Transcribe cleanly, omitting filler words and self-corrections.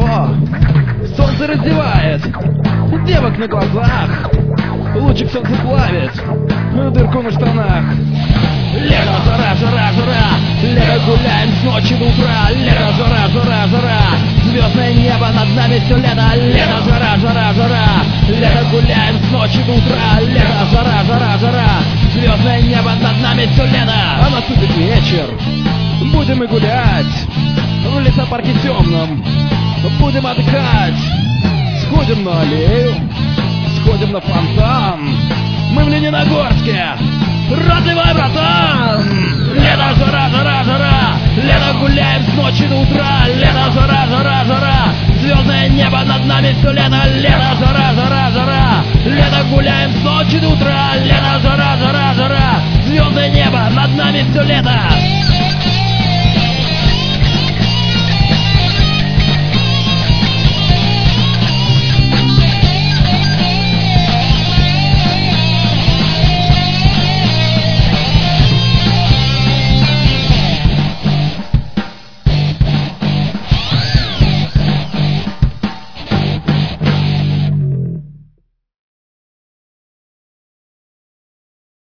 О, солнце раздевает девок на глазах, лучик солнца плавит дырку на штанах. Лето, жара, жара, жара, лето, гуляем с ночи до утра. Лето, жара, жара, жара, звездное небо над нами все лето. Лето, жара, жара, жара, лето, гуляем с ночи до утра. Лето, жара, жара, жара, звездное небо над нами все лето. А наступит вечер, будем мы гулять в лесопарке темном, будем отдыхать. Сходим на аллею, сходим на фонтан. Мы в Лениногорске, разливай, братан! Лето, жара, жара, жара, лето, гуляем с ночи до утра. Лето, жара, жара, жара, звездное небо над нами все лето. Лето, жара, жара, жара, лето, гуляем с ночи до утра. Лето, жара, жара, жара, звездное небо над нами все лето.